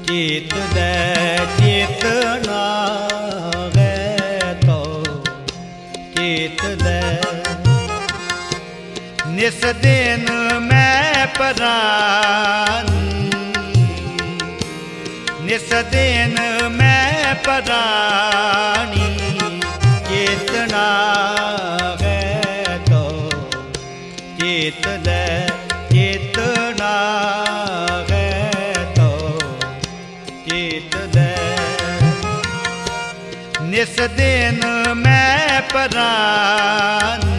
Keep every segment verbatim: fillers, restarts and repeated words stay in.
चेत दे चेतना है तो चेत दे निस दिन मैं परानी निस दिन मैं परानी चेतना है तो चेत दे चेतना है तो चेत दे निस दिन मैं परानी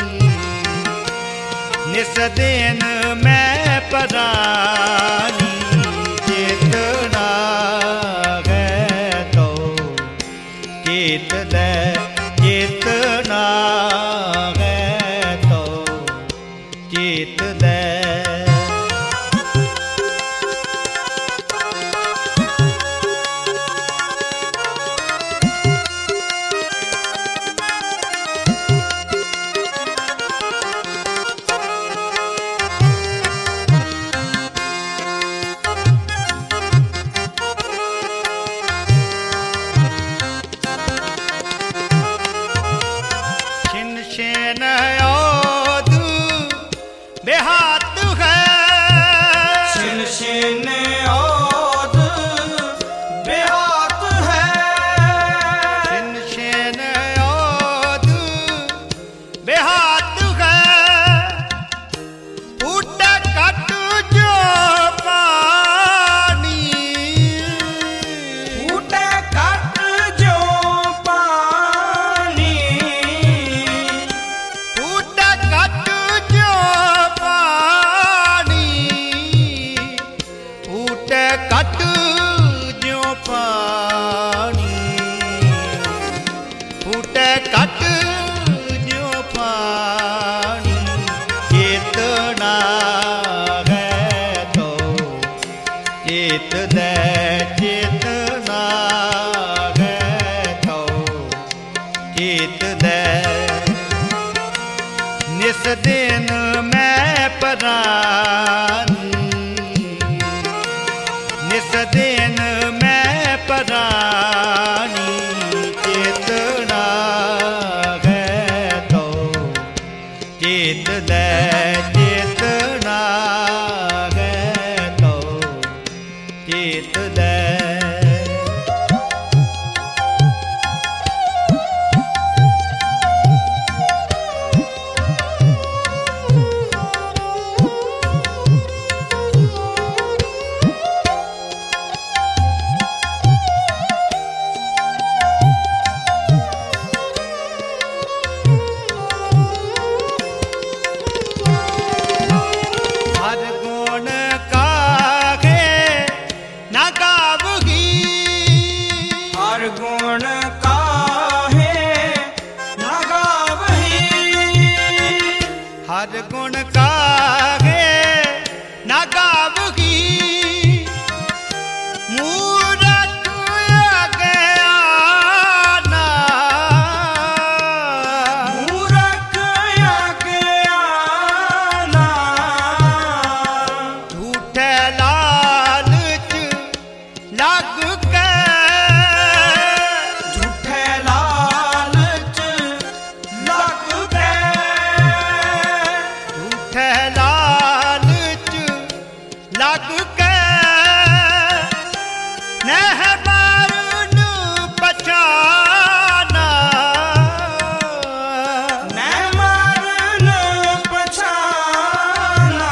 निस दिन मैं परानी चेतना है तो चेत दे चेतना है तो चेत दे बेहात है छिन छिन औद बेहात है छिन छिन औद बेहात है फूट कट जो पानी फूट कट जो पानी फूट कट जो कट जो पानी फूट कट जो पानी चेतना है तो चेत दे चेतना है तो चेत दे निस दिन मैं परानी निस दिन मैं परानी चेतना है तो चेत दे चेतना है तो चेत दे गुण काहे न गावही हर गुण काहे न गावही मूरत अज्ञाना मूरत अज्ञाना झूठे लालच लग के लालच लग के नह मरन पछाना नह मरन पछाना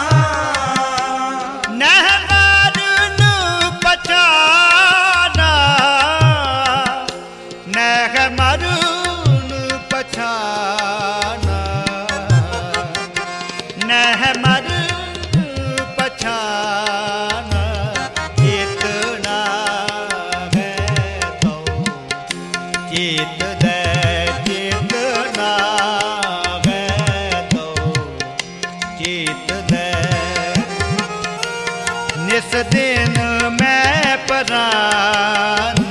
नह मरन पछाना नह मरन पछाना नह मर पछाना चेतना है तो चेत दे चेतना है तो चेत दे निस दिन मैं परानी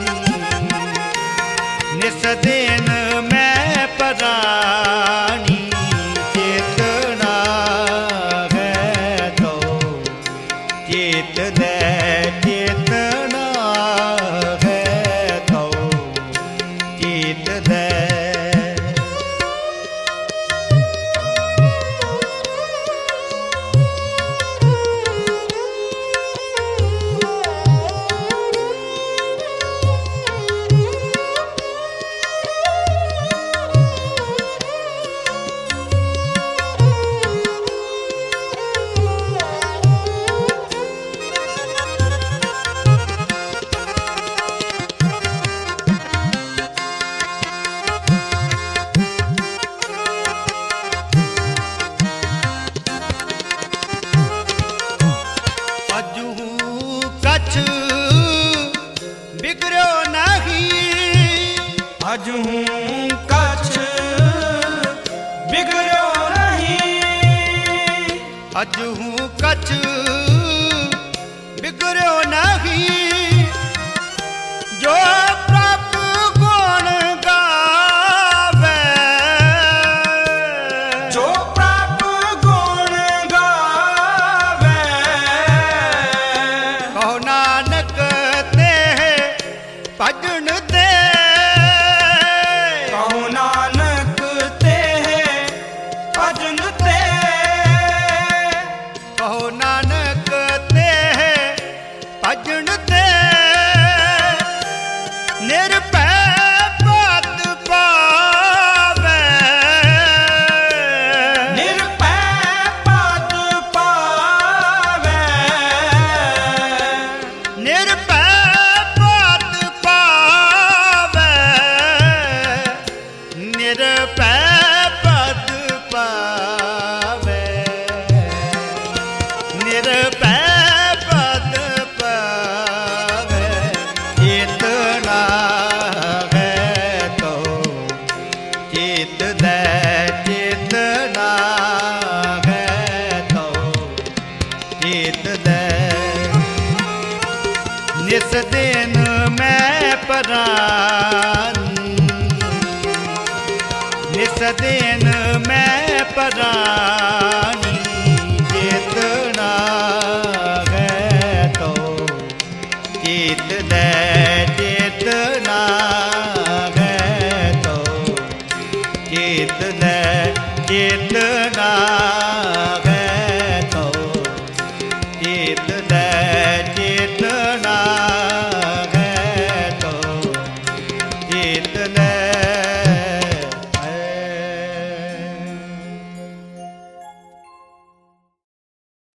निस दिन मैं परानी चेतना है तो चेत दे अज हूँ कछ बिगड़ो नहीं, अज हूँ कछ बिगड़ो नहीं, जो प्रभु गुण गावे, जो प्रभु गुण गावे। कहो नानक ते भजन ते, कहो नानक ते भजन ते, कहो नानक ते भजन ते, निरभै पद पावे, निरभै पद पावे, निरभै पद पावे, निरभै पद पावे, निरभै पद पावे। चेतना है तो चेत दे, चेतना है तो चेत दे, निस दिन मैं परानी, निस दिन मैं परानी, चेतना है तो चेत दे, चेतना है तो चेत दे, चेतना है तो चेत दे, चेतना है तो चेत दे।